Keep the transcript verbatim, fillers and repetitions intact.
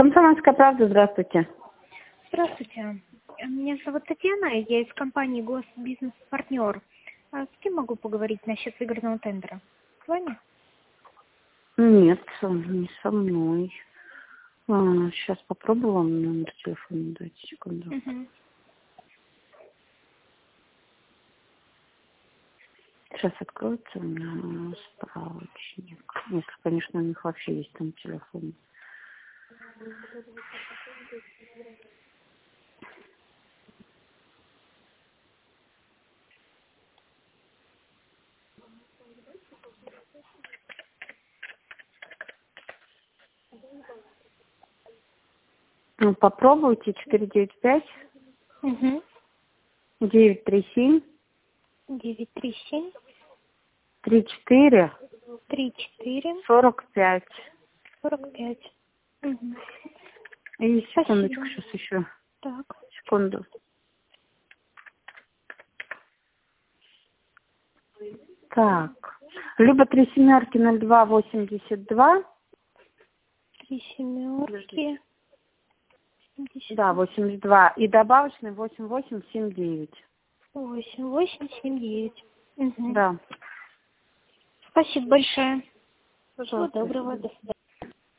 Комсомольская правда, здравствуйте. Здравствуйте. Меня зовут Татьяна, я из компании Госбизнес-партнер. А с кем могу поговорить насчет выигранного тендера? С вами? Нет, не со мной. А, сейчас попробую вам номер телефона дать, секунду. Угу. Сейчас откроется у меня справочник. Если, конечно, у них вообще есть там телефон. Ну, попробуйте четыре девять пять Угу. девять три семь девять три семь три четыре три четыре сорок пять. сорок пять. Угу. И секундочку, Спасибо. сейчас еще. Так. Секунду. Так. Либо три семерки ноль два восемьдесят два. Три семерки. Да, восемьдесят два. И добавочный восемь восемь семь девять. Восемь восемь семь девять. Угу. Да. Спасибо большое. Всего Пожалуйста. доброго. До свидания.